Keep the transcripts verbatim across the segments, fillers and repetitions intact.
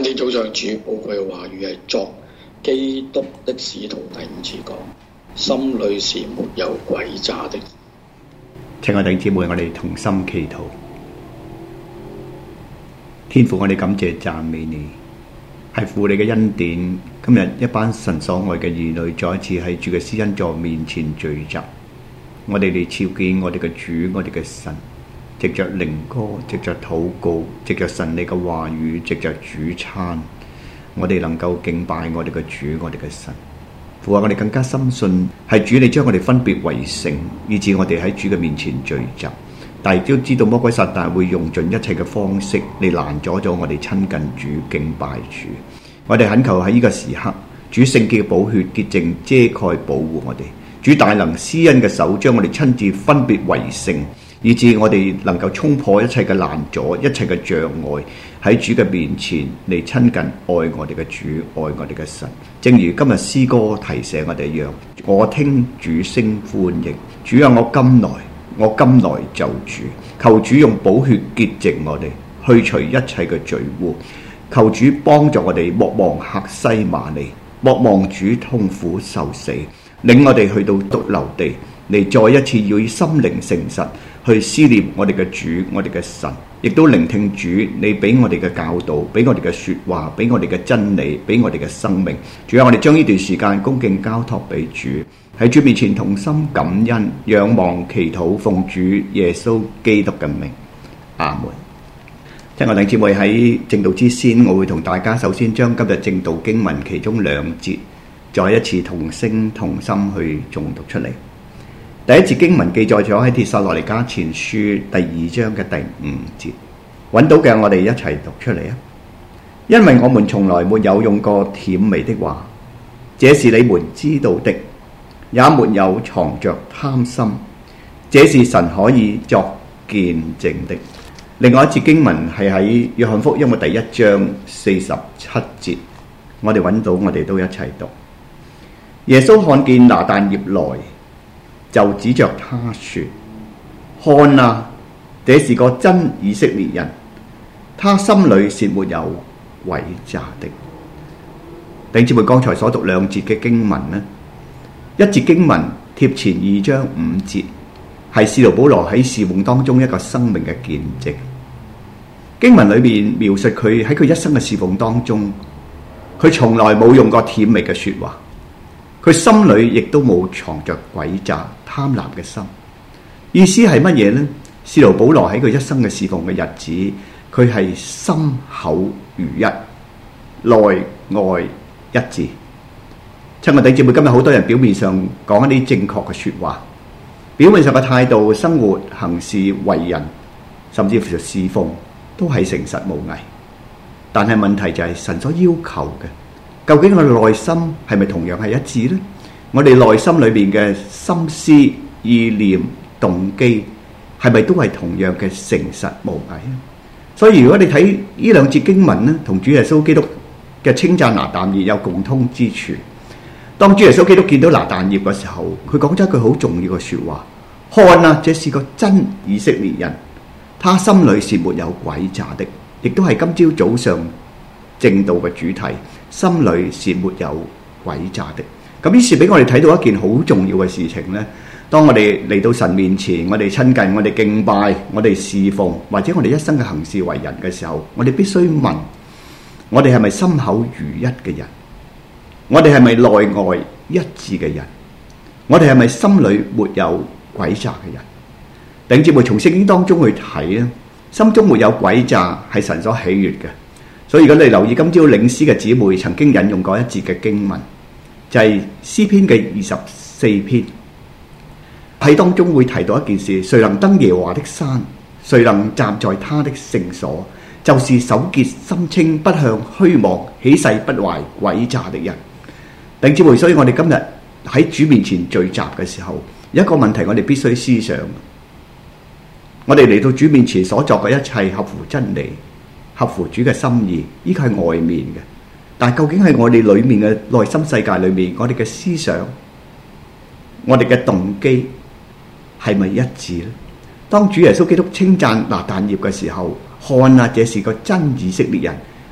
今天早上主寶貴嘅話語係作基督的使徒第五次講，心裏是沒有詭詐的。 親愛弟兄姊妹，我哋同心祈禱。天父，我哋感謝讚美你，係父你嘅恩典。今日一班神所愛嘅兒女再一次喺主嘅施恩座面前聚集，我哋嚟朝見我哋嘅主，我哋嘅神，藉着靈歌，藉着禱告，藉着神你嘅話語，藉着主餐，我哋能夠敬拜我哋嘅主，我哋嘅神。父啊，我哋更加深信係主你將我哋分別為聖，以致我哋喺主嘅面前聚集。但係都知道魔鬼撒旦會用盡一切嘅方式嚟攔阻咗我哋親近主、敬拜主。我哋懇求喺呢個時刻，主聖潔嘅寶血潔淨遮蓋保護我哋，主大能施恩嘅手將我哋親自分別為聖，以致我哋能夠衝破一切嘅攔阻、一切嘅障礙，喺主嘅面前嚟親近愛我哋嘅主、愛我哋嘅神。正如今日詩歌提醒我哋一樣，我聽主聲歡迎，主啊，我今來，我今來就主，求主用寶血潔淨我哋，去除一切嘅罪污。求主幫助我哋，莫忘客西馬尼，莫忘主痛苦受死，領我哋去到髑髏地，嚟再一次要以心靈誠實去思念我哋嘅主，我哋嘅神，亦都聆聽主你俾我哋嘅教導，俾我哋嘅說話，俾我哋嘅真理，俾我哋嘅生命。主啊，我哋將呢段時間恭敬交託俾主，喺主面前同心感恩，仰望祈禱，奉主耶穌基督嘅名，阿門。親愛弟兄姊妹，喺正道之先，我會同大家首先將今日正道經文其中兩節再一次同聲同心去誦讀出嚟。第一節經文記載咗喺帖撒羅尼迦前書第二章嘅第五節，揾到嘅我哋一齊讀出嚟啊！因為我們從來沒有用過甜美的話，這是你們知道的，也沒有藏着貪心，這是神可以作見證的。另外一節經文係喺約翰福音嘅第一章四十七節，我哋揾到，我哋都一齊讀。耶穌看見拿但業來，就指着他說：看啊，這是個真以色列人，他心裏是沒有詭詐的。弟兄姊妹，剛才所讀兩節嘅經文呢，一節經文貼前二章五節，係使徒保羅喺侍奉當中一個生命嘅見證。經文裏面描述佢喺佢一生嘅侍奉當中，佢從來冇用過甜美嘅說話，佢心裏亦都冇藏着詭詐貪婪嘅心。意思係乜嘢呢？使徒保羅喺佢一生嘅侍奉嘅日子，佢係心口如一，內外一致。親愛弟兄姊妹，今日好多人表面上講一啲正確嘅說話，表面上嘅態度、生活、行事、為人，甚至乎侍奉，都係誠實無偽。但係問題就係神所要求嘅，究竟我哋內心係咪同樣係一致呢？我哋內心裏面嘅心思、意念、動機係咪都係同樣嘅誠實無偽？所以如果你睇呢兩節經文呢，同主耶穌基督嘅稱讚拿但業有共通之處。當主耶穌基督見到拿但業嘅時候，佢講咗一句好重要嘅說話：看啊，這是個真以色列人，他心裏是沒有詭詐的。亦都係今朝早上正道嘅主題，心裏是沒有詭詐的。咁於是俾我哋睇到一件好重要嘅事情呢，當我哋嚟到神面前，我哋親近，我哋敬拜，我哋侍奉，或者我哋一生嘅行事為人嘅時候，我哋必須問：我哋係咪心口如一嘅人？我哋係咪內外一致嘅人？我哋係咪心裏沒有詭詐嘅人？弟兄姊妹，從聖經當中去睇咧，心中沒有詭詐係神所喜悅嘅。所以如果你留意今朝領詩嘅姊妹曾經引用過一節嘅經文，就係詩篇嘅二十四篇，喺當中會提到一件事：誰能登耶和華的山？誰能站在他的聖所？就是手潔心清，不向虛妄起誓不懷詭詐的人。弟兄姊妹，所以我哋今日喺主面前聚集嘅時候，有一個問題我哋必須思想：我哋嚟到主面前所作嘅一切合乎真理，合乎主嘅心意，呢個係外面嘅。但係究竟係我哋裏面嘅內心世界裏面，我哋嘅思想、我哋嘅動機係咪一致呢？當主耶穌基督稱讚拿但業嘅時候，看啊，這是個真以色列人，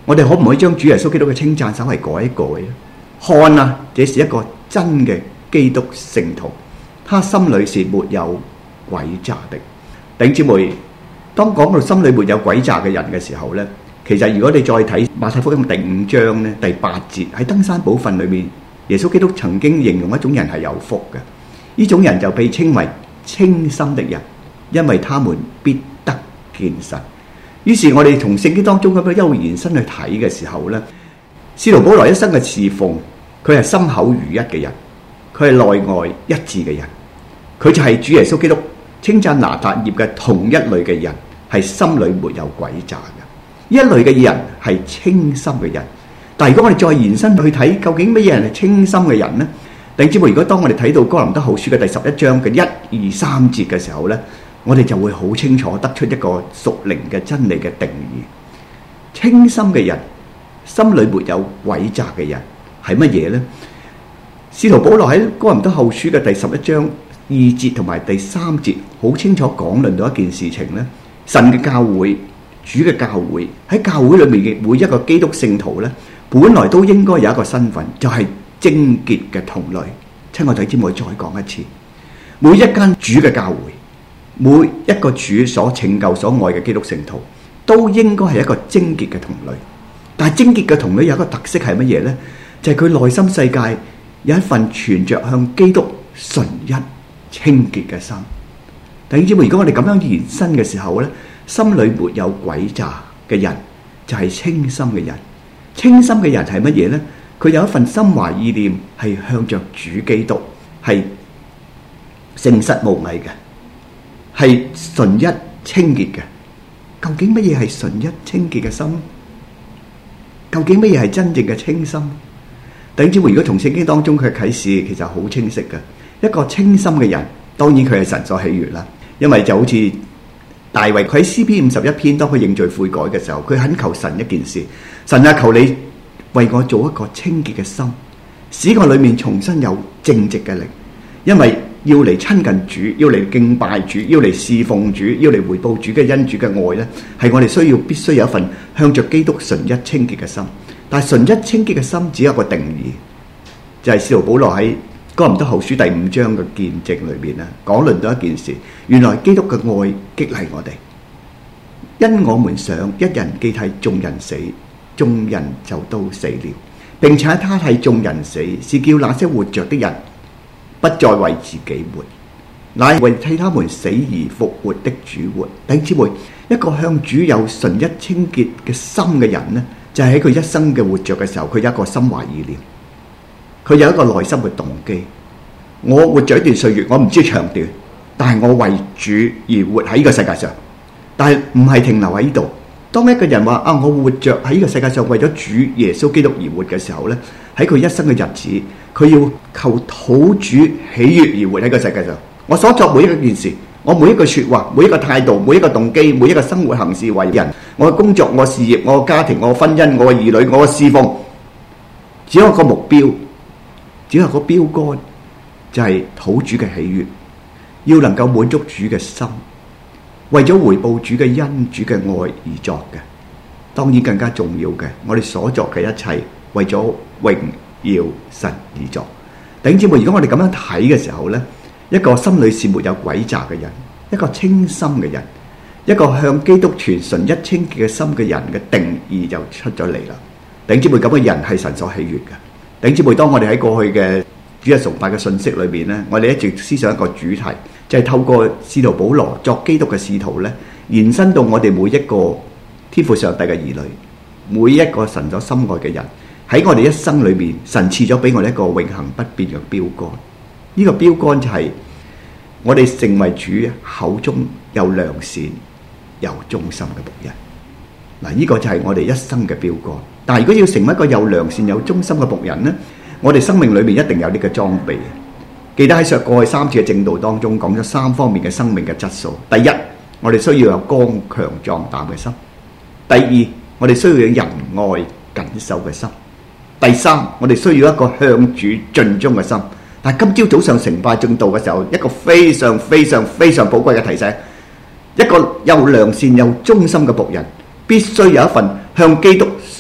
我哋可唔可以將主耶穌基督嘅稱讚稍微改一改咧？看啊，這是一個真嘅基督聖徒，他心裏是沒有詭詐的。弟兄姊妹，當講到心裏沒有詭詐嘅人嘅時候呢，其實如果你再睇馬太福音第五章呢，第八節喺登山寶訓裏面，耶穌基督曾經形容一種人係有福嘅，呢種人就被稱為清心的人，因為他們必得見神。於是我哋從聖經當中咁樣一路延伸去睇嘅時候呢，使徒保羅一生嘅侍奉，佢係心口如一嘅人，佢係內外一致嘅人，佢就係主耶穌基督稱讚拿達業嘅同一類嘅人，係心裏沒有詭詐嘅。呢一類嘅人係清心嘅人。但係如果我哋再延伸去睇，究竟乜嘢人係清心嘅人呢？弟兄姊妹，如果當我哋睇到哥林多後書嘅第十一章嘅一二三節嘅時候呢，我哋就會好清楚得出一個屬靈嘅真理嘅定義。清心嘅人，心裏沒有詭詐嘅人係乜嘢呢？使徒保羅喺哥林多後書嘅第十一章二節同埋第三節好清楚講論到一件事情呢，神嘅教會，主嘅教會，喺教會裏面嘅每一個基督聖徒呢，本來都應該有一個身份，就係貞潔嘅同類。請我弟兄姊妹再講一次，每一間主嘅教會，每一個主所拯救所愛嘅基督聖徒，都應該係一個貞潔嘅同類。但係貞潔嘅同類有一個特色係乜嘢呢？就係佢內心世界有一份存着向基督純一清潔嘅心。弟兄姊妹，如果我哋咁樣延伸嘅時候呢，心裏沒有詭詐嘅人就係清心嘅人。清心嘅人係乜嘢呢？佢有一份心懷意念係向着主基督，係誠實無偽嘅，係純一清潔嘅。究竟乜嘢係純一清潔嘅心？究竟乜嘢係真正嘅清心？弟兄姊妹，如果從聖經當中佢嘅啟示其實好清晰嘅，一個清心嘅人，當然佢係神所喜悅啦。因為就好似大衛佢喺詩篇五十一篇當佢認罪悔改嘅時候，佢懇求神一件事：神啊，求你為我做一個清潔嘅心，使我裏面重新有正直嘅靈。因為要嚟親近主，要嚟敬拜主，要嚟侍奉主，要嚟回報主嘅恩主嘅愛呢，係我哋需要必須有一份向着基督純一清潔嘅心。但係純一清潔嘅心只有一個定義，就係使徒保羅喺哥林多後書第五章嘅見證裏面咧，講論到一件事：原來基督嘅愛激勵我哋，因我們想一人既替眾人死，眾人就都死了，並且他替眾人死，是叫那些活着的人不再為自己活，乃為替他們死而復活的主活。弟兄姊妹，一個向主有純一清潔嘅心嘅人呢，就係喺佢一生嘅活着嘅時候，佢有一個心懷意念，佢有一個內心嘅動機。我活咗一段歲月，我唔知長短，但係我為主而活喺呢個世界上，但係唔係停留喺呢度。當一個人話啊，我活着喺呢個世界上為咗主耶穌基督而活嘅時候呢，喺佢一生嘅日子，佢要求討主喜悅而活喺個世界上。我所作每一件事，我每一句說話，每一個態度，每一個動機，每一個生活行事為人，我嘅工作，我嘅事業，我嘅家庭，我嘅婚姻，我嘅兒女，我嘅侍奉，只有一個目標，只有一個標杆，就係討主嘅喜悅，要能夠滿足主嘅心，為咗回報主嘅恩、主嘅愛而作嘅。當然更加重要嘅，我哋所作嘅一切為咗榮耀神而作。弟兄姊妹，如果我哋咁樣睇嘅時候呢，一個心裏是沒有詭詐嘅人，一個清心嘅人，一個向基督存純一清潔嘅心嘅人嘅定義就出咗嚟啦。弟兄姊妹，咁嘅人係神所喜悅嘅。弟兄姊妹，當我哋喺過去嘅主日崇拜嘅信息裏邊呢，我哋一直思想一個主題，就係透過使徒保羅作基督嘅使徒呢，延伸到我哋每一個天父上帝嘅兒女，每一個神所心愛嘅人，喺我哋一生裏面，神賜咗俾我哋一個永恆不變嘅標杆。呢個標杆就係我哋成為主口中有良善、有忠心嘅僕人。嗱，呢個就係我哋一生嘅標杆。但係如果要成為一個有良善、有忠心嘅僕人呢，我哋生命裏面一定有呢個裝備。記得喺上過去三次嘅證道當中講咗三方面嘅生命嘅質素。第一，我哋需要有剛強壯膽嘅心；第二，我哋需要有仁愛謹守嘅心；第三，我哋需要一個向主盡忠嘅心。但係今朝早上成拜證道嘅時候，一個非常非常非常寶貴嘅提醒，一個又良善又忠心嘅僕人，必須有一份向基督純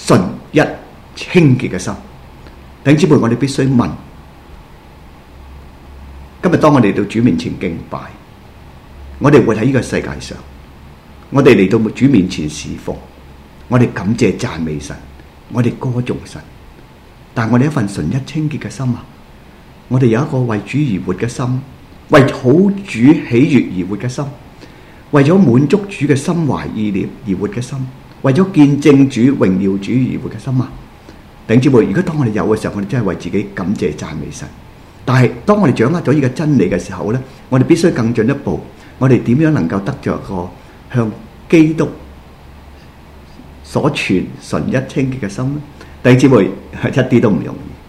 一清潔嘅心。弟兄姊妹，我哋必須問：今日當我哋到主面前敬拜，我哋活喺呢個世界上，我哋嚟到主面前侍奉，我哋感謝讚美神，我哋歌頌神，但我哋一份純一清潔嘅心啊！我哋有一個為主而活嘅心，為好主喜悅而活嘅心，為咗滿足主嘅心懷意念而活嘅心，為咗見證主榮耀主而活嘅心啊！弟兄姊妹，如果當我哋有嘅時候，我哋真係為自己感謝讚美神。但係當我哋掌握咗呢個真理嘅時候呢，我哋必須更進一步，我哋點樣能夠得着個向基督所傳純一清潔嘅心呢？弟兄姊妹，一啲都唔容易。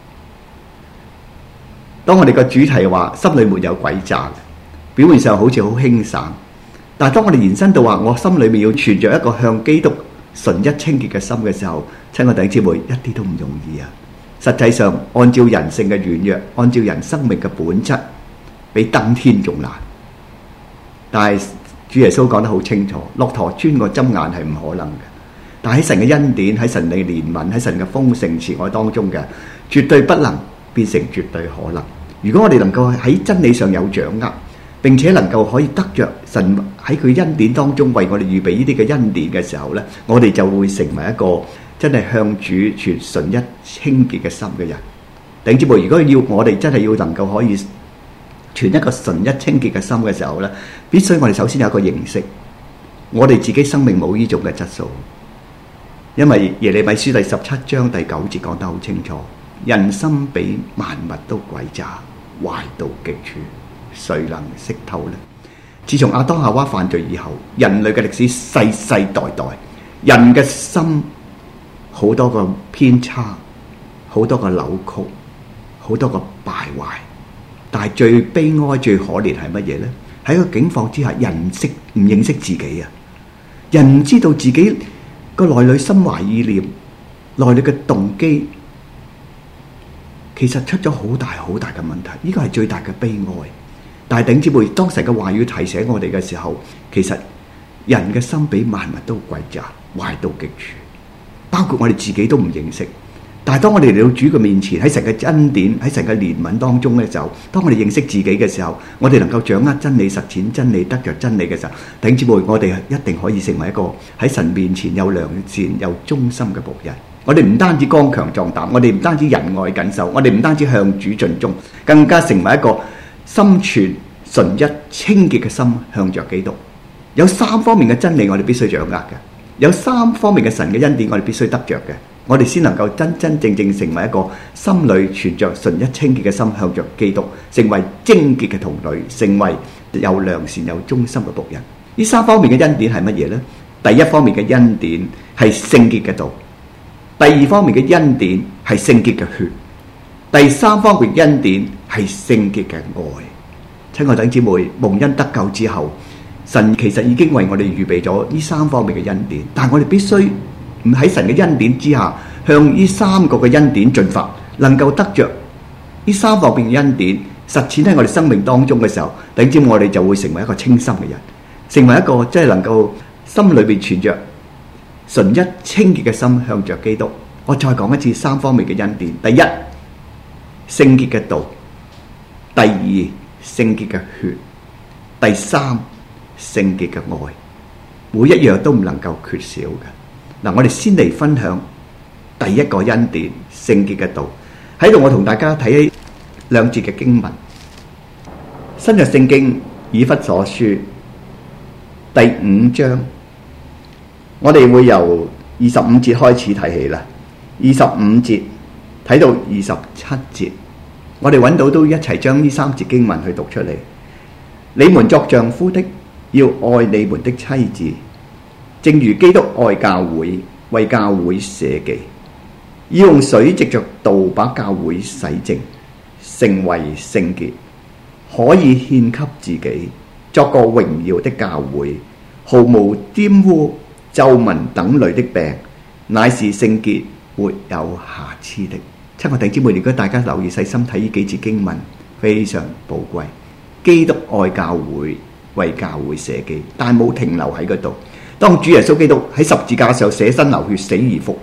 當我哋個主題話心裏沒有詭詐，表面上好似好輕省，但係當我哋延伸到話我心裏面要存着一個向基督純一清潔嘅心嘅時候，親愛弟兄姊妹，一啲都唔容易啊！實際上，按照人性嘅軟弱，按照人生命嘅本質，比登天仲難。但係主耶穌講得好清楚，駱駝鑽個針眼係唔可能嘅。但喺神嘅恩典、喺神嘅憐憫、喺神嘅豐盛慈愛當中嘅，絕對不能變成絕對可能。如果我哋能夠喺真理上有掌握，並且能夠可以得着神喺佢恩典當中為我哋預備呢啲嘅恩典嘅時候呢，我哋就會成為一個真係向主傳純一清潔嘅心嘅人。弟兄姊妹，如果要我哋真係要能夠可以傳一個純一清潔嘅心嘅時候呢，必須我哋首先有一個認識，我哋自己生命冇呢種嘅質素。因為耶利米書第十七章第九節講得好清楚，人心比萬物都詭詐，壞到極處，誰能識透呢？自從亞當夏娃犯罪以後，人類嘅歷史世世代代，人嘅心好多個偏差，好多個扭曲，好多個敗壞。但係最悲哀最可憐係乜嘢呢？喺個境況之下，人識唔認識自己啊？人唔知道自己個內裏心懷意念，內裏嘅動機，其實出咗好大好大嘅問題。呢個係最大嘅悲哀。但係弟兄姊妹，當神嘅話語提醒我哋嘅時候，其實人嘅心比萬物都詭詐，壞到極處，包括我哋自己都唔認識。但係當我哋嚟到主嘅面前，喺神嘅恩典、喺神嘅憐憫當中嘅時候，當我哋認識自己嘅時候，我哋能夠掌握真理、實踐真理、得着真理嘅時候，弟兄姊妹，我哋一定可以成為一個喺神面前有良善、有忠心嘅僕人。我哋唔單止剛強壯膽，我哋唔單止仁愛謹守，我哋唔單止向主盡忠，更加成為一個心存純一清潔嘅心，向着基督。有三方面嘅真理我哋必須掌握嘅，有三方面嘅神嘅恩典我哋必須得着嘅，我哋先能夠真真正正成為一個心裏存着純一清潔嘅心，向着基督，成為貞潔嘅童女，成為有良善有忠心嘅僕人。呢三方面嘅恩典係乜嘢呢？第一方面嘅恩典係聖潔嘅道，第二方面嘅恩典係聖潔嘅血，第三方面嘅恩典係聖潔嘅愛。親愛弟兄姊妹，蒙恩得救之後，神其實已經為我哋預備咗呢三方面嘅恩典，但係我哋必須唔喺神嘅恩典之下，向呢三個嘅恩典進發，能夠得着呢三方面嘅恩典，實踐喺我哋生命當中嘅時候，弟兄姊妹，我哋就會成為一個清心嘅人，成為一個即係能夠心裏邊存着純一清潔嘅心，向着基督。我再講一次三方面嘅恩典：第一，聖潔嘅道；第二，聖潔嘅血；第三，聖潔嘅愛。每一樣都唔能夠缺少嘅。嗱，我哋先嚟分享第一個恩典，聖潔嘅道。喺度我同大家睇兩節嘅經文，新約聖經以弗所書第五章，我哋會由二十五節開始睇起啦。二十五節睇到二十七節，我哋揾到都一齊將呢三節經文去讀出嚟。你們作丈夫的，要愛你們的妻子，正如基督愛教會，為教會捨己，要用水藉着道把教會洗淨，成為聖潔，可以獻給自己，作個榮耀的教會，毫無玷污、皺紋等類的病，乃是聖潔，沒有瑕疵的。親愛弟兄姊妹，如果大家留意細心睇呢幾節經文，非常寶貴。基督愛教會，為教會捨己，但冇停留喺嗰度。當主耶穌基督喺十字架上捨身流血，死而復活，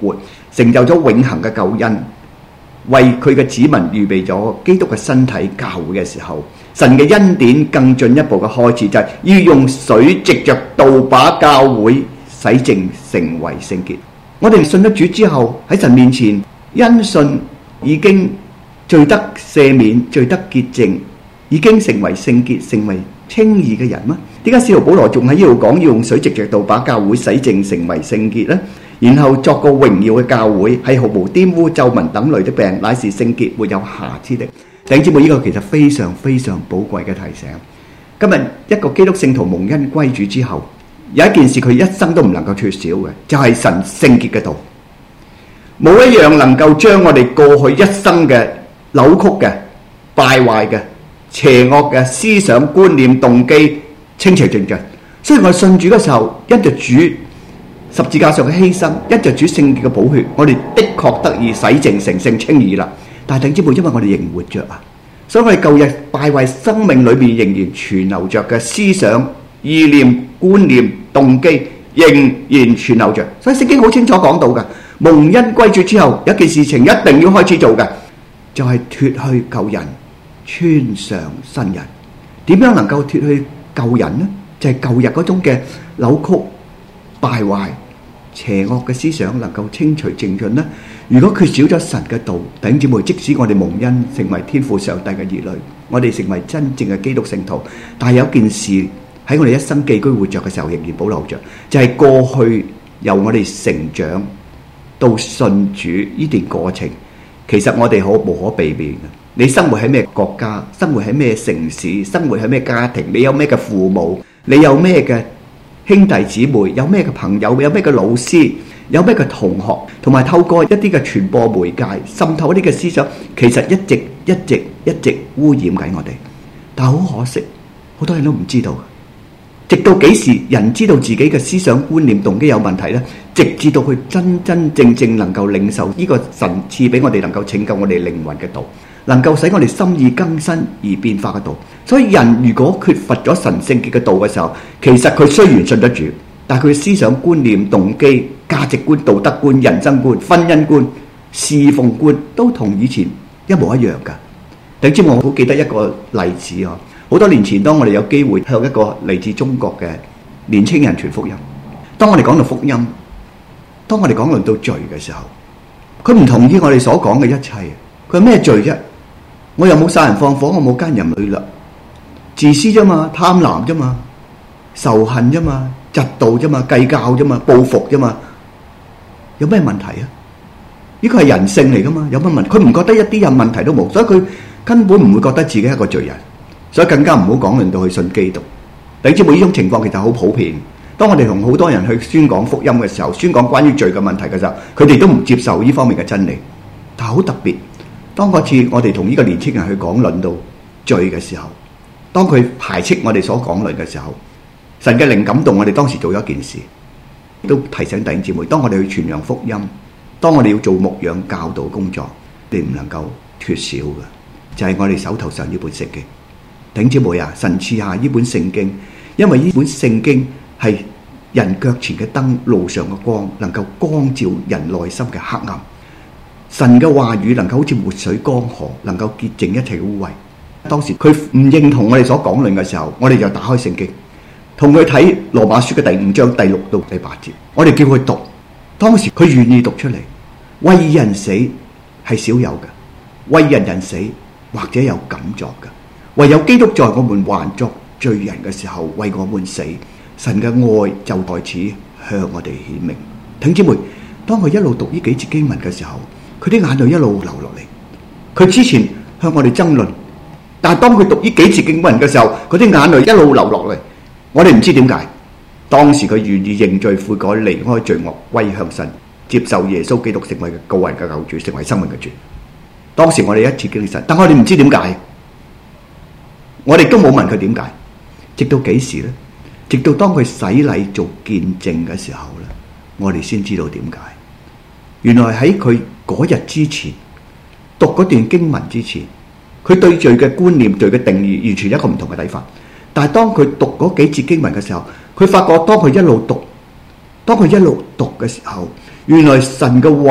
成就咗永恆嘅救恩，為佢嘅子民預備咗基督嘅身體教會嘅時候，神嘅恩典更進一步嘅開始，就係要用水藉着道把教會洗淨成為聖潔。我哋信咗主之後，喺神面前因信已經罪得赦免、罪得潔淨，已經成為聖潔、成為稱義嘅人嗎？點解使徒保羅仲喺呢度講要用水藉着道把教會洗淨成為聖潔呢？然後作個榮耀嘅教會，係毫無玷污、皺紋等類的病，乃是聖潔沒有瑕疵的。弟兄姊妹，呢個其實非常非常寶貴嘅提醒。今日一個基督聖徒蒙恩歸主之後，有一件事佢一生都唔能夠缺少嘅，就係神聖潔嘅道。冇一樣能夠將我哋過去一生嘅扭曲嘅、敗壞嘅、邪惡嘅思想、觀念、動機清除淨盡。所以我信主嘅時候，因着主十字架上嘅犧牲，因着主聖潔嘅寶血，我哋的確得以洗淨成聖稱義啦。但係弟兄姊妹，因為我哋仍活着啊，所以我哋舊日敗壞生命裏面仍然存留着嘅思想、意念、觀念、動機仍然存留着。所以聖經好清楚講到嘅，蒙恩歸主之後，有一件事情一定要開始做嘅，就係脫去舊人，穿上新人。點樣能夠脫去舊人呢？就係舊日嗰種嘅扭曲、敗壞、邪惡嘅思想能夠清除淨盡呢？如果缺少咗神嘅道，弟兄姊妹，即使我哋蒙恩成為天父上帝嘅兒女，我哋成為真正嘅基督聖徒，但係有件事喺我哋一生寄居活着嘅時候仍然保留着，就係過去由我哋成長到信主呢段過程，其實我哋好無可避免嘅。你生活喺咩國家，生活喺咩城市，生活喺咩家庭，你有咩嘅父母，你有咩嘅兄弟姊妹，有咩嘅朋友，有咩嘅老師，有咩嘅同學，同埋透過一啲嘅傳播媒介滲透一啲嘅思想，其實一直一直一直污染緊我哋。但係好可惜，好多人都唔知道。直到幾時人知道自己嘅思想觀念動機有問題呢？直至到佢真真正正能夠領受呢個神賜俾我哋能夠拯救我哋靈魂嘅道，能夠使我哋心意更新而變化嘅道。所以人如果缺乏咗神聖潔嘅道嘅時候，其實佢雖然信得住，但係佢嘅思想觀念動機、價值觀、道德觀、人生觀、婚姻觀、侍奉觀都同以前一模一樣㗎。弟兄姊妹，我好記得一個例子啊！好多年前，當我哋有機會向一個嚟自中國嘅年青人傳福音，當我哋講到福音，當我哋講論到罪嘅時候，佢唔同意我哋所講嘅一切。佢咩罪啫？我又冇殺人放火，我冇奸淫戾掠，自私啫嘛，貪婪啫嘛，仇恨啫嘛，嫉妒啫嘛，計較啫嘛，報復啫嘛，有咩問題啊？呢個係人性嚟噶嘛，有乜問題？佢唔覺得一啲有問題都冇，所以佢根本唔會覺得自己係一個罪人。所以更加唔好講論到去信基督。你知冇？呢種情況其實好普遍。當我哋同好多人去宣講福音嘅時候，宣講關於罪嘅問題嘅時候，佢哋都唔接受呢方面嘅真理。但係好特別，當嗰次我哋同呢個年輕人去講論到罪嘅時候，當佢排斥我哋所講論嘅時候，神嘅靈感動我哋當時做咗一件事，都提醒弟兄姊妹，當我哋去傳揚福音，當我哋要做牧養教導工作，你唔能夠缺少嘅，就係、是、我哋手頭上呢本聖經。弟兄姊妹啊，神賜下呢本聖經，因為呢本聖經係人腳前嘅燈，路上嘅光，能夠光照人內心嘅黑暗。神嘅話語能夠好似活水江河，能夠潔淨一切污穢。當時佢唔認同我哋所講論嘅時候，我哋就打開聖經，同佢睇羅馬書嘅第五章第六到第八節，我哋叫佢讀。當時佢願意讀出嚟。為人死係少有嘅，為人人死或者有敢作嘅。唯有基督在我們還作罪人嘅時候為我們死，神嘅愛就在此向我哋顯明。弟兄姊妹，當佢一路讀呢幾節經文嘅時候，佢啲眼淚一路流落嚟。佢之前向我哋爭論，但係當佢讀呢幾節經文嘅時候，佢啲眼淚一路流落嚟。我哋唔知點解。當時佢願意認罪悔改，離開罪惡，歸向神，接受耶穌基督成為個人嘅救主，成為生命嘅主。當時我哋一次經歷神，但我哋唔知點解。我哋都冇問佢點解，直到幾時呢？直到當佢洗禮做見證嘅時候呢，我哋先知道點解。原來喺佢嗰日之前讀嗰段經文之前，佢對罪嘅觀念、罪嘅定義完全一個唔同嘅睇法。但係當佢讀嗰幾節經文嘅時候，佢發覺當佢一路讀，當佢一路讀嘅時候，原來神嘅話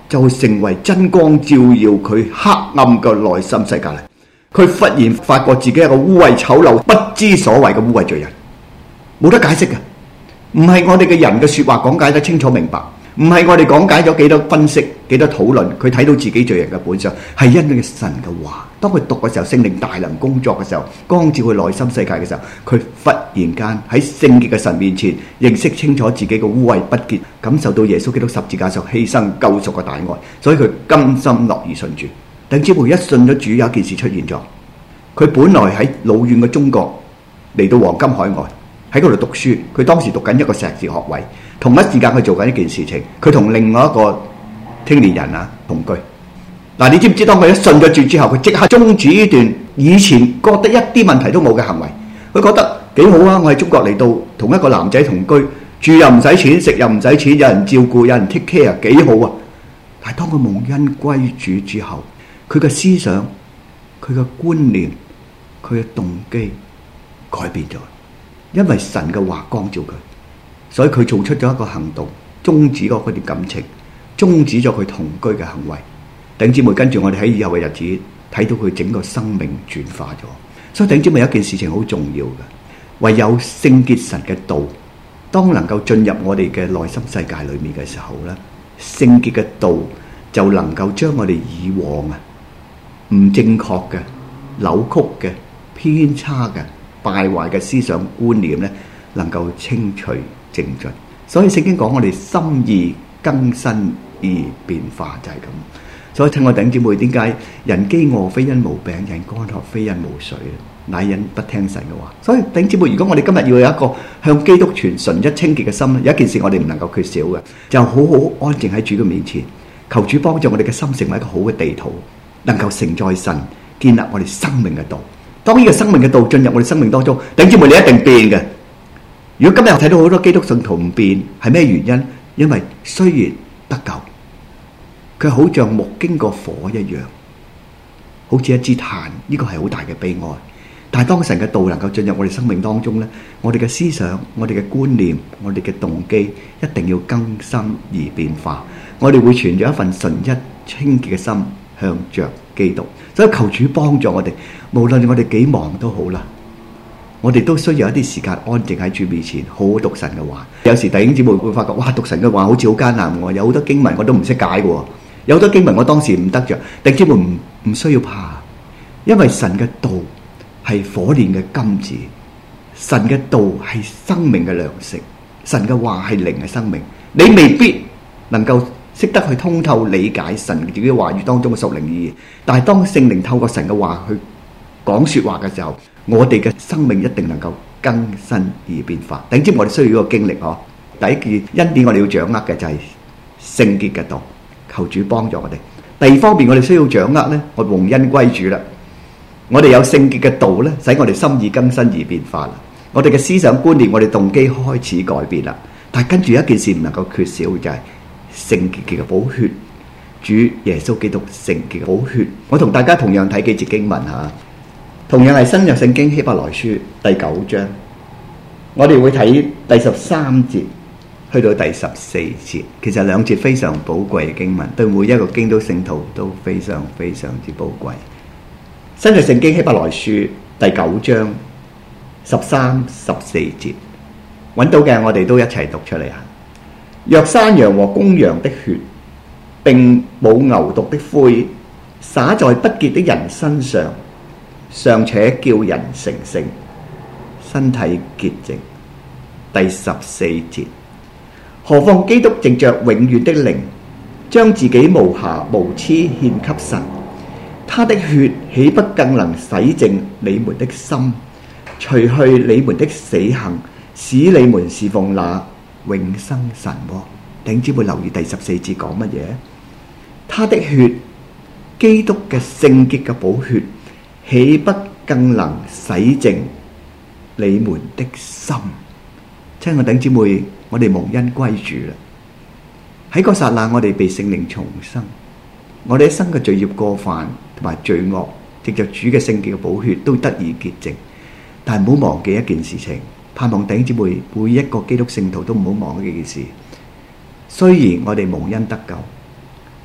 就會成為真光照耀佢黑暗嘅內心世界嚟。佢忽然發覺自己係個污穢醜陋、不知所謂嘅污穢罪人，冇得解釋嘅。唔係我哋嘅人嘅說話講解得清楚明白，唔係我哋講解咗幾多分析、幾多討論，佢睇到自己罪人嘅本相，係因為神嘅話。當佢讀嘅時候，聖靈大能工作嘅時候，光照佢內心世界嘅時候，佢忽然間喺聖潔嘅神面前認識清楚自己嘅污穢不潔，感受到耶穌基督十字架上犧牲救贖嘅大愛，所以佢甘心樂意信主。弟兄姊妹，一信咗主，有一件事出現咗。佢本來喺老遠嘅中國嚟到黃金海外喺嗰度讀書，佢當時讀緊一個碩士學位，同一時間佢做緊一件事情，佢同另外一個青年人啊同居。嗱，你知唔知當佢一信咗主之後，佢即刻終止呢段以前覺得一啲問題都冇嘅行為。佢覺得幾好啊！我喺中國嚟到同一個男仔同居，住又唔使錢，食又唔使錢，有人照顧，有人 take care，幾好啊！但係當佢蒙恩歸主之後，佢嘅思想、佢嘅觀念、佢嘅動機改變咗，因為神嘅話光照佢，所以佢做出咗一個行動，終止咗嗰段感情，終止咗佢同居嘅行為。弟兄姊妹，跟住我哋喺以後嘅日子睇到佢整個生命轉化咗。所以弟兄姊妹，有一件事情好重要嘅，唯有聖潔神嘅道當能夠進入我哋嘅內心世界裏面嘅時候咧，聖潔嘅道就能夠將我哋以往啊唔正確嘅、扭曲嘅、偏差嘅、敗壞嘅思想觀念咧，能夠清除淨盡。所以聖經講我哋心意更新而變化，就係咁。所以聽我弟兄姊妹，點解人飢餓非因無餅，人乾渴非因無水咧？乃因不聽神嘅話。所以弟兄姊妹，如果我哋今日要有一個向基督傳純一清潔嘅心咧，有一件事我哋唔能夠缺少嘅，就好好安靜喺主嘅面前，求主幫助我哋嘅心成為一個好嘅地圖，能夠承載神建立我哋生命嘅道。當呢個生命嘅道進入我哋生命當中，弟兄姊妹，你一定變嘅。如果今日我睇到好多基督信徒唔變，係咩原因？因為雖然得救，佢好像木經過火一樣，好似一支炭，呢個係好大嘅悲哀。但係當神嘅道能夠進入我哋生命當中咧，我哋嘅思想、我哋嘅觀念、我哋嘅動機一定要更新而變化。我哋會存咗一份純一清潔嘅心向着基督。所以求主幫助我哋，無論我哋幾忙都好啦，我哋都需要一啲時間安靜喺主面前，好好讀神嘅話。有時弟兄姊妹會發覺，哇，讀神嘅話好似好艱難喎，有好多經文我都唔識解嘅，有好多經文我當時唔得着。弟兄姊妹唔唔需要怕，因為神嘅道係火煉嘅金子，神嘅道係生命嘅糧食，神嘅話係靈嘅生命。你未必能夠識得去通透理解神自己話語當中嘅屬靈意義，但係當聖靈透過神嘅話去講說話嘅時候，我哋嘅生命一定能夠更新而變化。頂知我哋需要一個經歷嗬。第一件恩典我哋要掌握嘅就係聖潔嘅道，求主幫助我哋。第二方面我哋需要掌握咧，我蒙恩歸主啦。我哋有聖潔嘅道咧，使我哋心意更新而變化啦。我哋嘅思想觀念、我哋動機開始改變啦。但係跟住一件事唔能夠缺少嘅就係聖潔嘅寶血，主耶穌基督聖潔嘅寶血。我同大家同樣睇幾節經文吓，同樣係新約聖經希伯來書第九章，我哋會睇第十三節去到第十四節。其實兩節非常寶貴嘅經文，對每一個基督聖徒都非常非常之寶貴。新約聖經希伯來書第九章十三、十四節，揾到嘅我哋都一齊讀出嚟啊！若山羊和公羊的血，並母牛犢的灰，灑在不潔的人身上，尚且叫人成聖，身體潔淨。第十四節，何況基督藉着永遠的靈，將自己無瑕無疵獻給神，他的血豈不更能洗淨你們的心，除去你們的死行，使你們侍奉那永生神？弟兄姊妹留意第十四節講乜嘢？他的血，基督嘅聖潔嘅寶血，豈不更能洗淨你們的心？親愛的弟兄姊妹，我哋蒙恩歸主啦。喺嗰剎那，我哋被聖靈重生，我哋一生嘅罪孽過犯同埋罪惡，藉着主嘅聖潔嘅寶血都得以潔淨。但係唔好忘記一件事情，盼望弟兄姊妹每一個基督聖徒都唔好忘記一件事。雖然我哋蒙恩得救，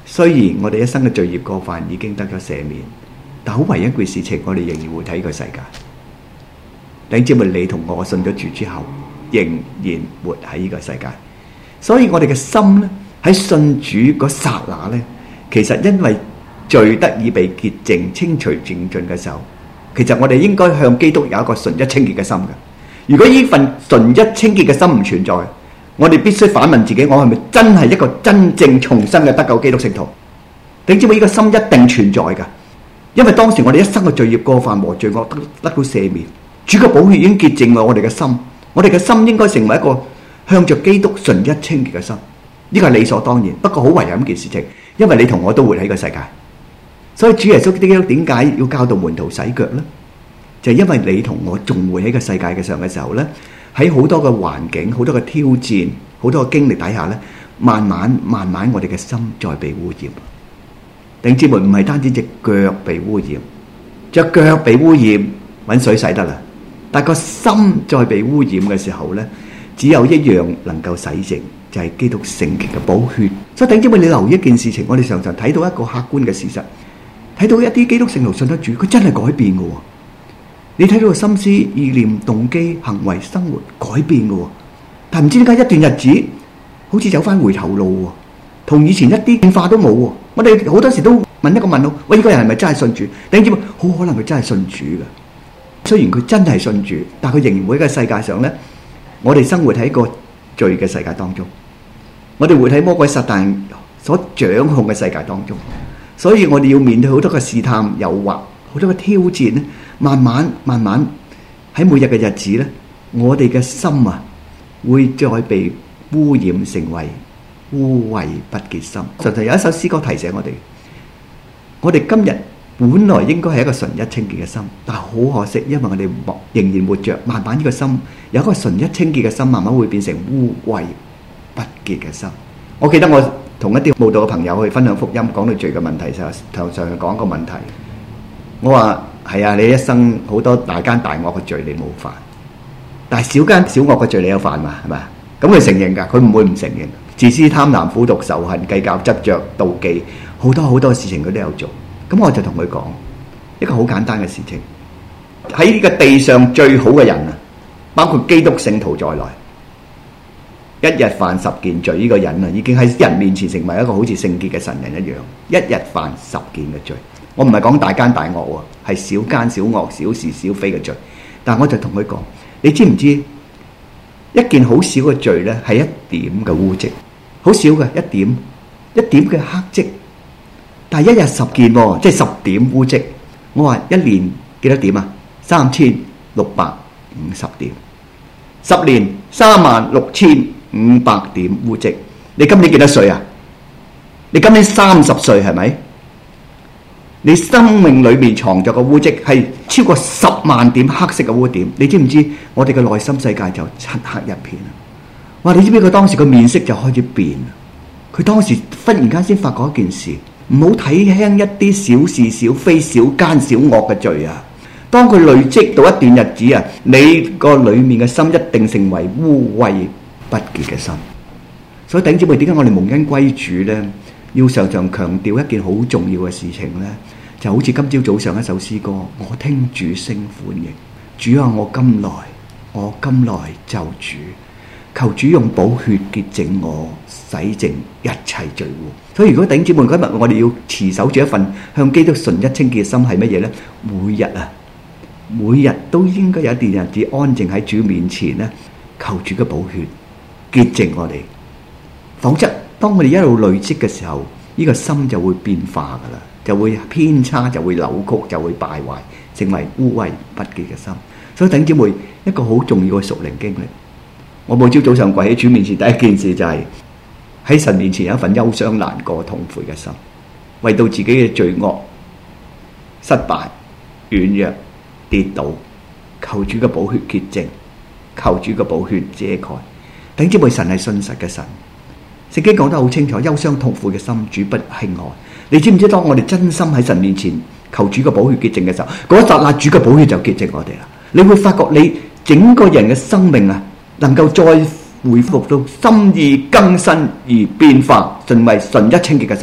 雖然我哋一生嘅罪孽過犯已經得咗赦免，但好唯一一件事情，我哋仍然會睇呢個世界。弟兄姊妹，你同我信咗主之後，仍然活喺呢個世界，所以我哋嘅心咧喺信主嗰剎那咧，其實因為罪得以被潔淨、清除淨盡嘅時候，其實我哋應該向基督有一個純一清潔嘅心嘅。如果呢份純一清潔嘅心唔存在，我哋必須反問自己：我係咪真係一個真正重生嘅得救基督聖徒？弟兄姊妹，呢個心一定存在噶，因為當時我哋一生嘅罪孽過犯和罪惡得得到赦免，主嘅寶血已經潔淨咗我哋嘅心，我哋嘅心應該成為一個向着基督純一清潔嘅心，呢個係理所當然。不過好遺憾一件事情，因為你同我都活喺個世界，所以主耶穌基督點解要教導門徒洗腳呢？就係因為你同我仲活喺個世界嘅上嘅時候呢，喺好多嘅環境、好多嘅挑戰、好多嘅經歷底下呢，慢慢慢慢我哋嘅心再被污染。弟兄姊妹，唔係單止隻腳被污染，隻腳被污染揾水洗得啦，但個心再被污染嘅時候呢，只有一樣能夠洗淨，就係基督聖潔嘅寶血。所以弟兄姊妹，你留意一件事情，我哋常常睇到一個客觀嘅事實，睇到一啲基督聖徒信得主，佢真係改變嘅。你睇到個心思、意念、動機、行為、生活改變嘅，但唔知點解一段日子好似走翻回頭路，同以前一啲變化都冇。我哋好多時都問一個問號：喂，呢個人係咪真係信主？弟兄姊妹，好可能佢真係信主嘅。雖然佢真係信主，但佢仍然會喺個世界上呢，我哋生活喺一個罪嘅世界當中，我哋活喺魔鬼撒旦所掌控嘅世界當中，所以我哋要面對好多嘅試探、誘惑、好多嘅挑戰呢。慢慢慢慢喺每日嘅日子呢，我哋嘅心啊會再被污染成為污穢不潔心。實在有一首詩歌提醒我哋，我哋今日本來應該係一個純一清潔嘅心，但係好可惜，因為我哋仍然活着，慢慢呢個心有一個純一清潔嘅心，慢慢會變成污穢不潔嘅心。我記得我同一啲慕道嘅朋友去分享福音，講到罪嘅問題，就常常講一個問題，我話係啊，你一生好多大奸大惡嘅罪你冇犯，但係小奸小惡嘅罪你有犯嘛？係咪？咁佢承認㗎，佢唔會唔承認。自私、貪婪、苦毒、仇恨、計較、執着、妒忌，好多好多事情佢都有做。咁我就同佢講一個好簡單嘅事情，喺呢個地上最好嘅人啊，包括基督聖徒在內，一日犯十件罪，呢個人啊已經喺人面前成為一個好似聖潔嘅神人一樣，一日犯十件嘅罪。我唔係講大奸大惡喎，係小奸小惡、小是小非嘅罪。但我就同佢講，你知唔知一件好少嘅罪呢，係一點嘅污漬，好少嘅一點一點嘅黑跡，但係一日十件喎，即係十點污漬。我話一年幾多點啊？三千六百五十點，十年三萬六千五百點污漬。你今年幾多歲啊？你今年三十歲係咪？你生命裏面藏着個污漬係超過十萬點黑色嘅污點，你知唔知？我哋嘅內心世界就漆黑一片。哇！你知唔知佢當時個面色就開始變？佢當時忽然間先發覺一件事，唔好睇輕一啲小是小非、小奸小惡嘅罪啊！當佢累積到一段日子啊，你個裏面嘅心一定成為污穢不潔嘅心。所以弟兄姊妹，點解我哋蒙恩歸主呢？要常常強調一件好重要嘅事情呢，就好似今朝早上一首詩歌，我聽主聲歡迎，主啊，我今來，我今來就主，求主用寶血潔淨我，洗淨一切罪污。所以如果弟兄姊妹今日我哋要持守住一份向基督純一清潔嘅心係乜嘢呢？每日啊，每日都應該有一段日子安靜喺主面前呢，求主嘅寶血潔淨我哋，否則當我哋一路累積嘅時候，呢個心就會變化噶啦，就會偏差，就會扭曲，就會敗壞，成為污穢不潔嘅心。所以弟兄姊妹，一個好重要嘅屬靈經歷，我每朝早上跪喺主面前，第一件事就係喺神面前有一份憂傷難過痛悔嘅心，為到自己嘅罪惡、失敗、軟弱、跌倒，求主嘅寶血潔淨，求主嘅寶血遮蓋。弟兄姊妹，神係信實嘅神。聖經講得好清楚，憂傷痛悔嘅心，主不輕看。你知唔知？當我哋真心喺神面前求主嘅寶血潔淨嘅時候，嗰一剎那主嘅寶血就潔淨我哋啦。你會發覺你整個人嘅生命啊，能夠再回復到心意更新而變化，成為純一清潔嘅心。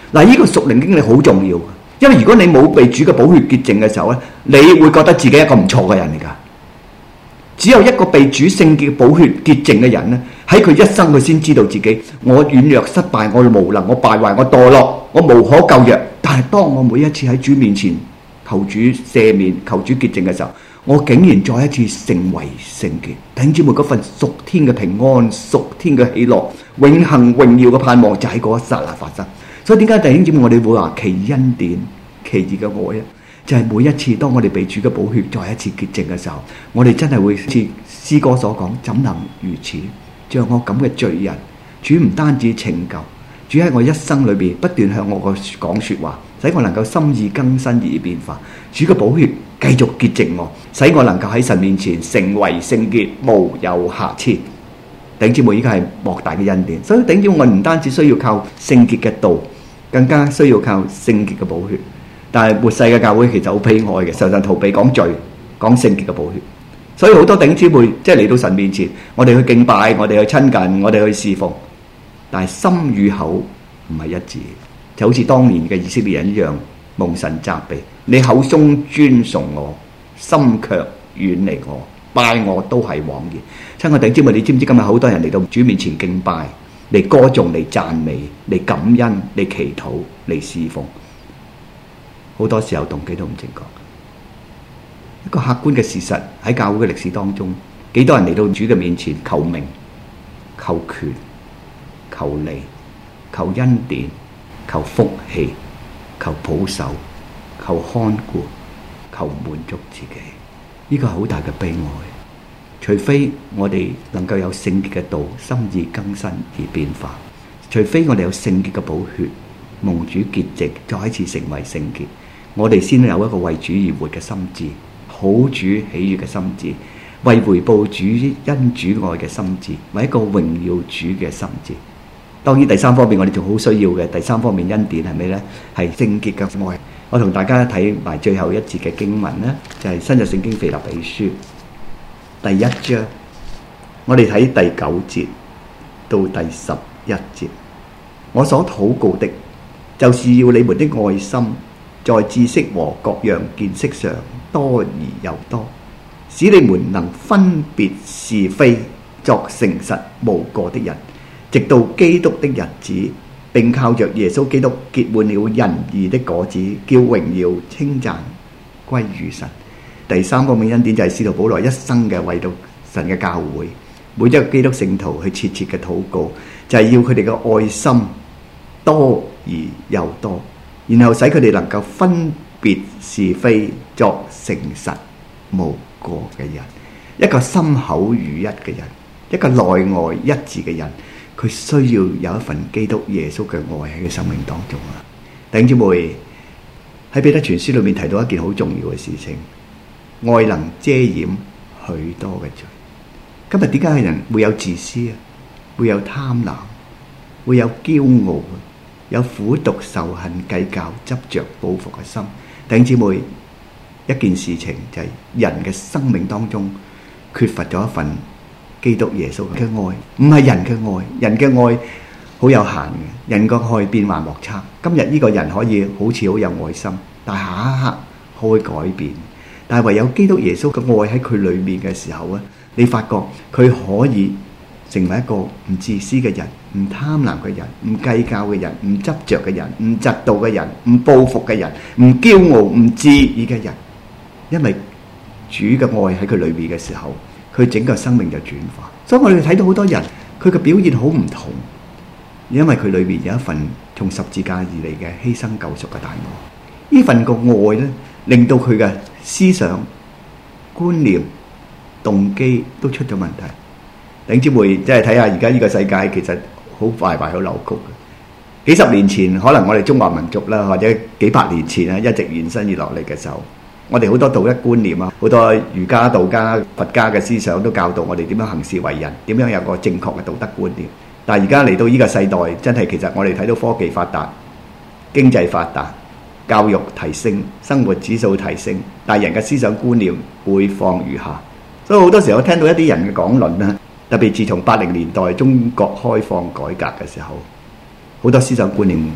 嗱，呢個屬靈經歷好重要，因為如果你冇被主嘅寶血潔淨嘅時候咧，你會覺得自己係一個唔錯嘅人嚟㗎。只有一個被主聖潔寶血潔淨嘅人咧，喺佢一生佢先知道自己，我軟弱失敗，我無能，我敗壞，我墮落，我無可救藥。但係當我每一次喺主面前求主赦免、求主潔淨嘅時候，我竟然再一次成為聖潔。弟兄姊妹，嗰份屬天嘅平安、屬天嘅喜樂、永恆榮耀嘅盼望就喺嗰一剎那發生。所以點解弟兄姊妹我哋會話奇恩典、奇異嘅愛啊？就係每一次當我哋被主嘅寶血再一次潔淨嘅時候，我哋真係會似詩歌所講，怎能如此？像我咁嘅罪人，主唔單止拯救，主喺我一生裏邊不斷向我個講說話，使我能夠心意更新而變化。主嘅寶血繼續潔淨我，使我能夠喺神面前成為聖潔，無有瑕疵。弟兄姊妹，依家係莫大嘅恩典。所以弟兄姊妹，我唔單止需要靠聖潔嘅道，更加需要靠聖潔嘅寶血。但係末世嘅教會其實好悲哀嘅，常常逃避講罪、講聖潔嘅寶血。所以好多弟兄姊妹即係嚟到神面前，我哋去敬拜，我哋去親近，我哋去侍奉，但係心與口唔係一致，就好似當年嘅以色列人一樣，蒙神責備。你口中尊崇我，心卻遠離我，拜我都係枉然。親愛弟兄姊妹，你知唔知今日好多人嚟到主面前敬拜，嚟歌頌、嚟讚美、嚟感恩、嚟祈禱、嚟侍奉，好多時候動機都唔正確。一個客觀嘅事實喺教會嘅歷史當中，幾多人嚟到主嘅面前求名、求權、求利、求恩典、求福氣、求保守、求看顧、求滿足自己，呢個係好大嘅悲哀。除非我哋能夠有聖潔嘅道，心意更新而變化；除非我哋有聖潔嘅寶血，蒙主潔淨，再一次成為聖潔，我哋先有一個為主而活嘅心志，好主喜悅嘅心志，為回報主恩主愛嘅心志，為一個榮耀主嘅心志。當然第三方面我哋仲好需要嘅第三方面恩典係咩呢？係聖潔嘅愛。我同大家睇埋最後一節嘅經文呢，就係新約聖經腓立比書第一章，我哋睇第九節到第十一節。我所禱告的，就是要你們的愛心在知識和各樣見識上多而又多，使你們能分別是非，作誠實無過的人，直到基督的日子，並靠着耶穌基督結滿了仁義的果子，叫榮耀稱讚歸於神。第三個恩典就係使徒保羅一生嘅為到神嘅教會，每一個基督聖徒去切切嘅禱告，就係要佢哋嘅愛心多而又多，然後使佢哋能夠分別是非，作誠實無過嘅人。一個心口如一嘅人，一個內外一致嘅人，佢需要有一份基督耶穌嘅愛喺佢生命當中啊！弟兄姊妹，喺彼得前書裏面提到一件好重要嘅事情，愛能遮掩許多嘅罪。今日點解人會有自私啊？會有貪婪，會有驕傲，有苦毒仇恨計較執着報復嘅心。弟兄姊妹，一件事情就係人嘅生命當中缺乏咗一份基督耶穌嘅愛，唔係人嘅愛。人嘅愛好有限嘅，人嘅愛變幻莫測。今日呢個人可以好似好有愛心，但係下一刻可以改變。但係唯有基督耶穌嘅愛喺佢裏面嘅時候咧，你發覺佢可以成為一個唔自私嘅人，唔貪婪嘅人，唔計較嘅人，唔執着嘅人，唔嫉妒嘅人，唔報復嘅人，唔驕傲唔自義嘅人。因為主嘅愛喺佢裏面嘅時候，佢整個生命就轉化。所以我哋睇到好多人，佢嘅表現好唔同，因為佢裏面有一份從十字架而嚟嘅犧牲救贖嘅大愛。呢份個愛咧，令到佢嘅思想、觀念、動機都出咗問題。弟兄姊妹，即係睇下而家呢個世界其實好壞壞、好扭曲嘅。幾十年前，可能我哋中華民族啦，或者幾百年前啊，一直延伸而落嚟嘅時候，我哋好多道德觀念啊，好多儒家、道家、佛家嘅思想都教導我哋點樣行事為人，點樣有個正確嘅道德觀念。但係而家嚟到呢個世代，真係其實我哋睇到科技發達、經濟發達、教育提升、生活指數提升，但係人嘅思想觀念每況愈下。所以好多時候我聽到一啲人嘅講論啦，特別自從八零年代中國開放改革嘅時候，好多思想觀念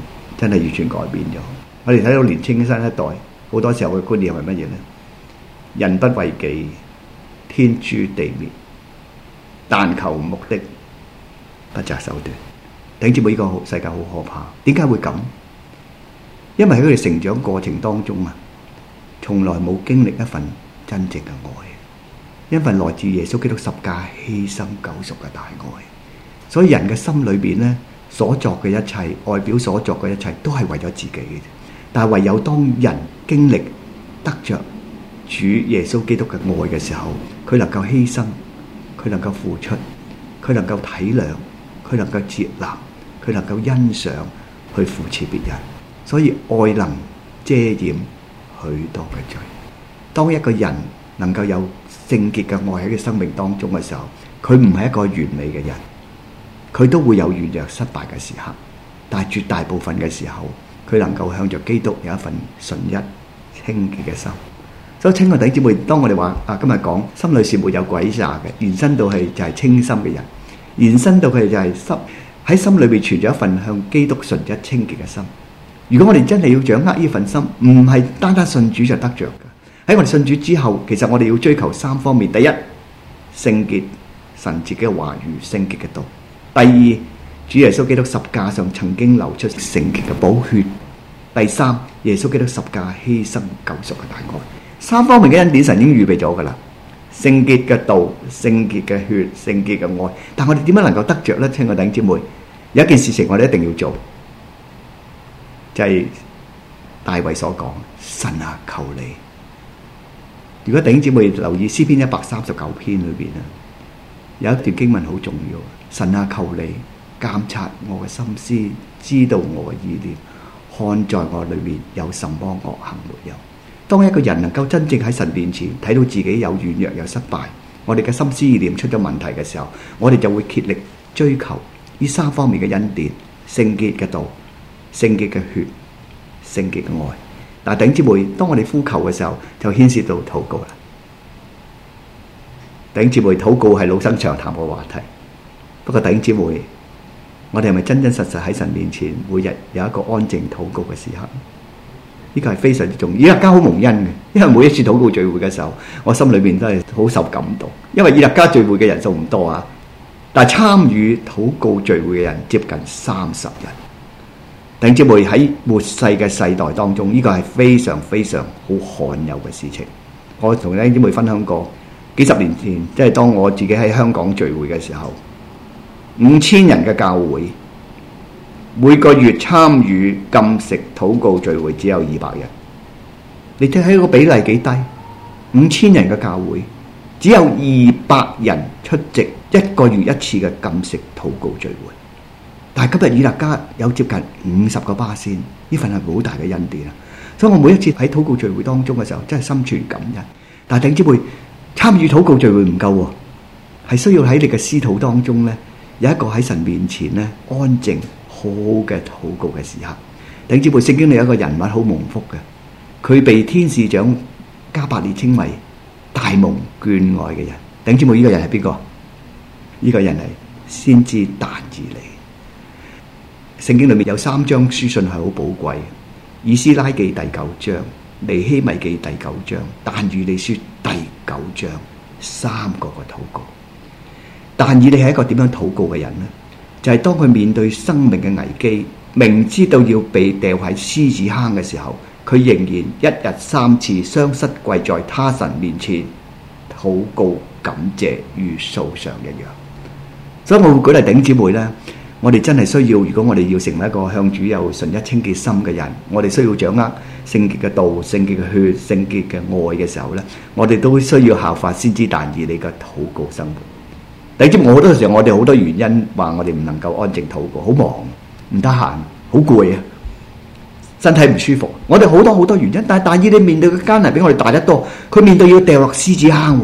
真係完全改變咗。我哋睇到年青新一代好多時候嘅觀念係乜嘢呢？人不為己，天誅地滅，但求目的，不擇手段。弟兄姊妹，呢個世界好可怕。點解會咁？因為喺佢哋成長過程當中啊，從來冇經歷一份真正嘅愛，一份來自耶穌基督十架犧牲救贖嘅大愛。所以人嘅心裏邊呢，所作嘅一切，外表所作嘅一切，都係為咗自己嘅。但係唯有當人經歷得着主耶穌基督嘅愛嘅時候，佢能夠犧牲，佢能夠付出，佢能夠體諒，佢能夠接納，佢能夠欣賞，去扶持別人。所以愛能遮掩許多嘅罪。當一個人能夠有聖潔嘅愛喺佢生命當中嘅時候，佢唔係一個完美嘅人，佢都會有軟弱失敗嘅時刻，但係絕大部分嘅時候，佢能夠向着基督有一份純一清潔嘅心。所以親愛弟兄姊妹，當我哋話啊今日講心裏是沒有詭詐嘅，延伸到係就係清心嘅人，延伸到佢就係心喺心裏邊存咗一份向基督純一清潔嘅心。如果我哋真係要掌握呢份心，唔係單單信主就得着嘅。喺我哋信主之後，其實我哋要追求三方面：第一，聖潔，神自己嘅話語，聖潔嘅道；第二，主耶穌基督十架上曾經流出聖潔嘅寶血；第三，耶穌基督十架犧牲救贖嘅大愛。三方面嘅恩典，神已經預備咗噶啦。聖潔嘅道、聖潔嘅血、聖潔嘅愛。但我哋點樣能夠得着呢？親愛弟兄姊妹，有一件事情我哋一定要做，就係大衛所講：神啊，求你。如果弟兄姊妹留意詩篇一百三十九篇裏邊啊，有一段經文好重要。神啊，求你監察我嘅心思，知道我嘅意念，看在我裏面有什麼惡行沒有。當一個人能夠真正喺神面前睇到自己有軟弱有失敗，我哋嘅心思意念出咗問題嘅時候，我哋就會竭力追求呢三方面嘅恩典：聖潔嘅道、聖潔嘅血、聖潔嘅愛。但係弟兄姊妹，當我哋呼求嘅時候，就牽涉到禱告啦。弟兄姊妹，禱告係老生常談嘅話題。不過弟兄姊妹，我哋係咪真真實實喺神面前，每日有一個安靜禱告嘅時刻？呢個係非常之重要。以勒加好蒙恩嘅，因為每一次禱告聚會嘅時候，我心裏面都係好受感動。因為以勒加聚會嘅人數唔多啊，但係參與禱告聚會嘅人接近三十人。弟兄姊妹，喺末世嘅世代當中，呢個係非常非常好罕有嘅事情。我同弟兄姊妹分享過，幾十年前，即係當我自己喺香港聚會嘅時候，五千人嘅教會，每個月參與禁食禱告聚會只有二百人。你睇下個比例幾低？五千人嘅教會，只有二百人出席一個月一次嘅禁食禱告聚會。但係今日以勒加有接近五十個巴仙，呢份係好大嘅恩典啊！所以我每一次喺禱告聚會當中嘅時候，真係心存感恩。但係弟兄姊妹，參與禱告聚會唔夠喎，係需要喺你嘅私禱當中咧，有一個喺神面前咧安靜好嘅禱告嘅時刻。弟兄姊妹，聖經裏有一個人物好蒙福嘅，佢被天使長加百列稱為大蒙眷愛嘅人。弟兄姊妹，呢個人係邊個？呢個人係先知但以理。聖經裏面有三章書信係好寶貴，以斯拉記第九章、尼希米記第九章、但以理書第九章，三個嘅禱告。但以理係一個點樣禱告嘅人呢？就係、是、當佢面對生命嘅危機，明知道要被掉喺獅子坑嘅時候，佢仍然一日三次雙膝跪在他神面前禱告感謝，如素常一樣。所以我會鼓勵弟兄姊妹呢，我哋真係需要，如果我哋要成為一個向主有純一清潔心嘅人，我哋需要掌握聖潔嘅道、聖潔嘅血、聖潔嘅愛嘅時候呢，我哋都需要效法先知但以理嘅禱告生活。你知我好多時候，我哋好多原因話我哋唔能夠安靜禱告，好忙，唔得閒，好攰啊，身體唔舒服。我哋好多好多原因，但係但以理面對嘅艱難比我哋大得多。佢面對要掉落獅子坑，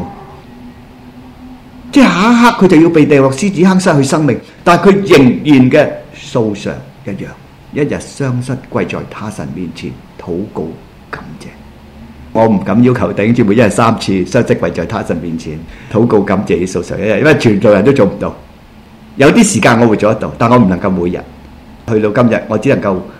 即係下一刻佢就要被掉落獅子坑，失去生命，但係佢仍然嘅素常一樣，一日雙膝跪在他神面前禱告感謝。我唔敢要求弟兄姊妹一日三次雙膝跪在他神面前禱告感謝素常一日，因為全部人都做唔到。有啲時間我會做得到，但我唔能夠每日。去到今日，我只能夠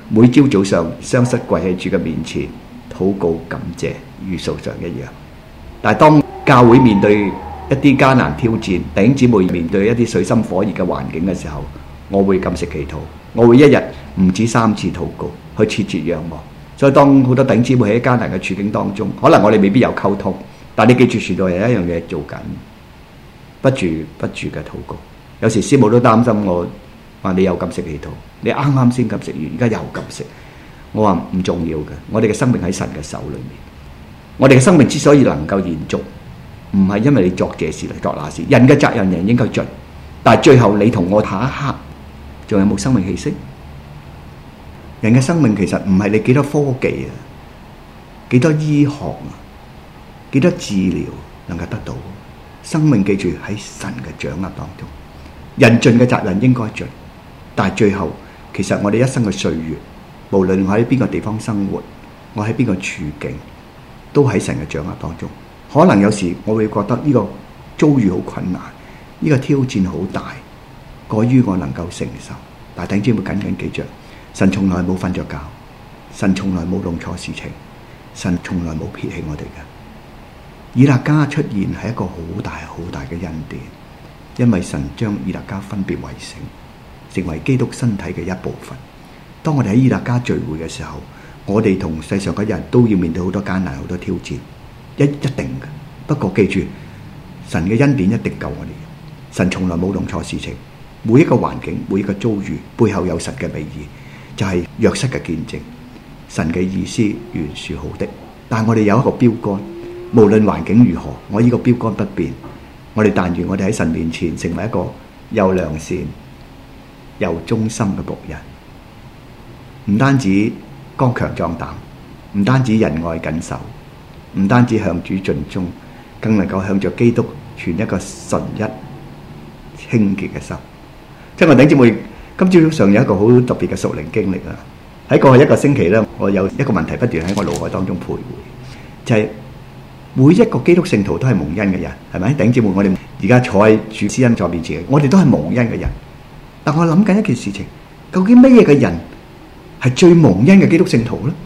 每朝早上雙膝跪喺主嘅面前禱告感謝，與素常一樣。但係當教會面對一啲艱難挑戰，弟兄姊妹面對一啲水深火熱嘅環境嘅時候，我會禁食祈禱，我會一日唔止三次禱告，去切切仰望。所以當好多弟兄姊妹喺艱難嘅處境當中，可能我哋未必有溝通，但你記住，傳道人有一樣嘢做緊，不住不住嘅禱告。有時師母都擔心我，話你有禁食祈禱，你啱啱先禁食完，而家又禁食。我話唔重要嘅，我哋嘅生命喺神嘅手裏面。我哋嘅生命之所以能夠延續，唔係因為你作這事嚟作那事，人嘅責任人應該盡，但係最後你同我下一刻仲有冇生命氣息？人嘅生命其實唔係你幾多科技啊，幾多醫學啊，幾多治療能夠得到。生命記住喺神嘅掌握當中，人盡嘅責任應該盡，但係最後其實我哋一生嘅歲月，無論我喺邊個地方生活，我喺邊個處境，都喺神嘅掌握當中。可能有時我會覺得呢個遭遇好困難，呢個挑戰好大，過於我能夠承受。但係弟兄姊妹緊緊記着，神從來冇瞓着覺，神從來冇弄錯事情，神從來冇撇棄我哋嘅。以勒加出現係一個好大好大嘅恩典，因為神將以勒加分別為聖，成為基督身體嘅一部分。當我哋喺以勒加聚會嘅時候，我哋同世上嘅人都要面對好多艱難、好多挑戰，一一定嘅。不過記住，神嘅恩典一定救我哋。神從來冇弄錯事情，每一個環境、每一個遭遇背後有神嘅美意，就係約瑟嘅見證。神嘅意思原是好的，但係我哋有一個標杆，無論環境如何，我呢個標杆不變。我哋但願我哋喺神面前成為一個又良善又忠心嘅僕人，唔單止剛強壯膽，唔單止仁愛謹守，唔單止向主盡忠，更能夠向着基督存一個純一清潔嘅心。親愛的弟兄姊妹，今朝早上有一個好特別嘅屬靈經歷啊！喺過去一個星期咧，我有一個問題不斷喺我腦海當中徘徊，就係、是、每一個基督聖徒都係蒙恩嘅人，係咪？弟兄姊妹，我哋而家坐喺主施恩座面前，我哋都係蒙恩嘅人。但我諗緊一件事情，究竟乜嘢嘅人係最蒙恩嘅基督聖徒咧？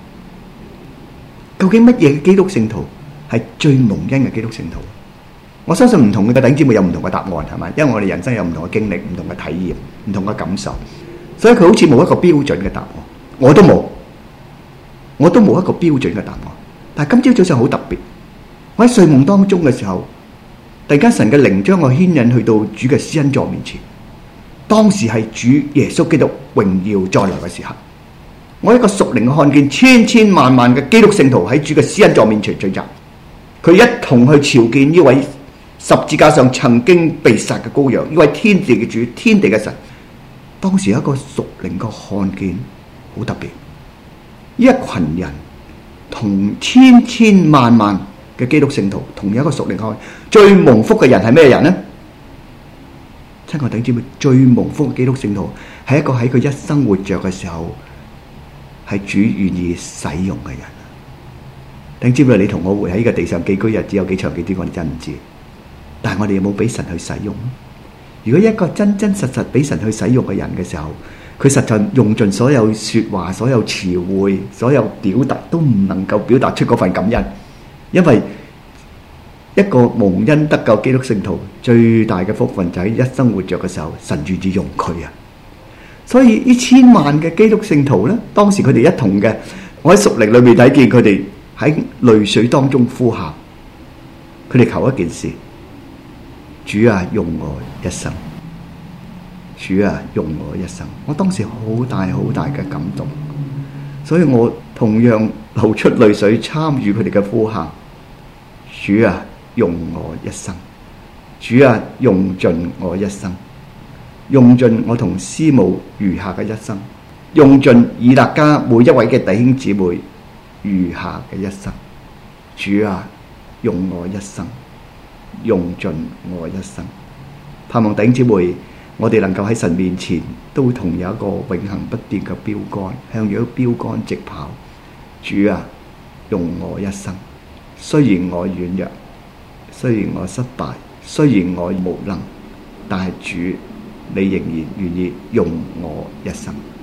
究竟乜嘢嘅基督聖徒係最蒙恩嘅基督聖徒？我相信唔同嘅弟兄姊妹有唔同嘅答案，係咪？因為我哋人生有唔同嘅經歷、唔同嘅體驗、唔同嘅感受，所以佢好似冇一個標準嘅答案。我都冇，我都冇一個標準嘅答案。但係今朝早上好特別，我喺睡夢當中嘅時候，突然間神嘅靈將我牽引去到主嘅施恩座面前。當時係主耶穌基督榮耀再來嘅時刻，我一個屬靈嘅看見千千萬萬嘅基督聖徒喺主嘅施恩座面前聚集，佢一同去朝見呢位十字架上曾經被殺嘅羔羊，呢位天地嘅主、天地嘅神。當時有一個屬靈嘅看見好特別，呢一群人同千千萬萬嘅基督聖徒同一個屬靈看見，最蒙福嘅人係咩人呢？親愛弟兄姊妹，最蒙福嘅基督聖徒係一個喺佢一生活着嘅時候係主願意使用嘅人。弟兄姊妹，你同我活喺呢個地上寄居日子有幾長幾短，我哋真唔知。但係我哋有冇俾神去使用？如果一個真真實實俾神去使用嘅人嘅時候，佢實在用盡所有說話、所有詞彙、所有表達，都唔能夠表達出嗰份感恩。因為一個蒙恩得救基督聖徒最大嘅福分就喺一生活着嘅時候，神願意用佢啊！所以呢千萬嘅基督聖徒呢，當時佢哋一同嘅，我喺屬靈裏面睇見佢哋喺淚水當中呼喊，佢哋求一件事：主啊，用我一生；主啊，用我一生。我當時好大好大嘅感動，所以我同樣流出淚水參與佢哋嘅呼喊：主啊，用我一生；主啊，用盡我一生，用盡我同師母餘下嘅一生，用盡以勒加每一位嘅弟兄姊妹餘下嘅一生。主啊，用我一生，用盡我一生。盼望弟兄姊妹，我哋能夠喺神面前都同有一個永恆不斷嘅標杆，向住標杆直跑。主啊，用我一生。雖然我軟弱，雖然我失敗，雖然我無能，但係主，你仍然願意用我一生。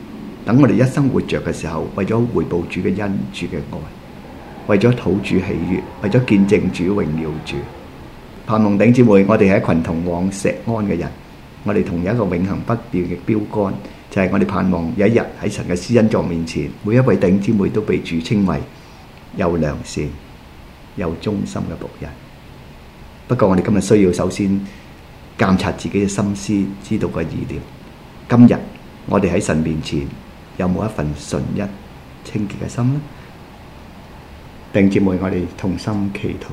等我哋一生活着嘅時候，為咗回報主嘅恩、主嘅愛，為咗討主喜悅，為咗見證主榮耀主。盼望弟兄姊妹，我哋係一群同往錫安嘅人，我哋同有一個永恆不變嘅標杆，就係、是、我哋盼望有一日喺神嘅施恩座面前，每一位弟兄姊妹都被主稱為有良善、有忠心嘅僕人。不過我哋今日需要首先監察自己嘅心思，知道個意念。今日我哋喺神面前有冇一份純一清潔嘅心呢？弟兄姊妹，我哋同心祈禱。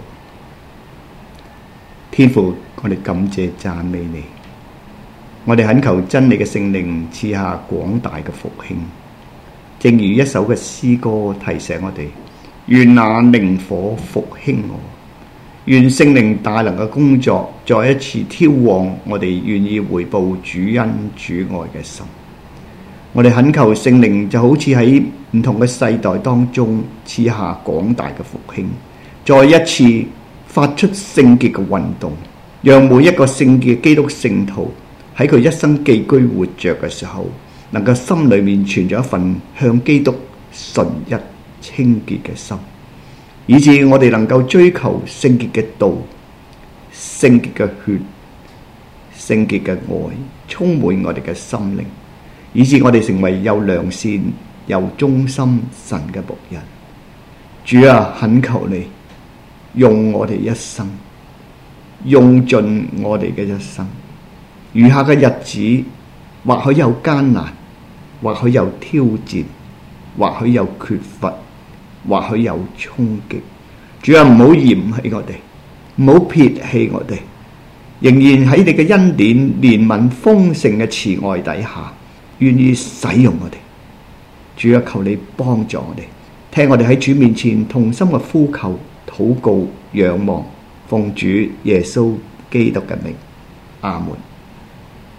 天父，我哋感謝讚美你，我哋懇求真理嘅聖靈賜下廣大嘅復興，正如一首嘅詩歌提醒我哋，願那靈火復興我，願聖靈大能嘅工作再一次挑旺我哋願意回報主恩主愛嘅心。我哋懇求聖靈就好似喺唔同嘅世代當中賜下廣大嘅復興，再一次發出聖潔嘅運動，讓每一個聖潔嘅基督聖徒喺佢一生寄居活着嘅時候，能夠心裏面存咗一份向基督純一清潔嘅心，以致我哋能夠追求聖潔嘅道、聖潔嘅血、聖潔嘅愛，充滿我哋嘅心靈，以致我哋成為有良善、有忠心神嘅僕人。主啊，懇求你用我哋一生，用盡我哋嘅一生。餘下嘅日子，或許有艱難，或許有挑戰，或許有缺乏，或許有衝擊。主啊，唔好嫌棄我哋，唔好撇棄我哋，仍然喺你嘅恩典、憐憫、豐盛嘅慈愛底下，願意使用我哋。主啊，求你幫助我哋，聽我哋喺主面前同心嘅呼求、禱告、仰望，奉主耶穌基督嘅名，阿門。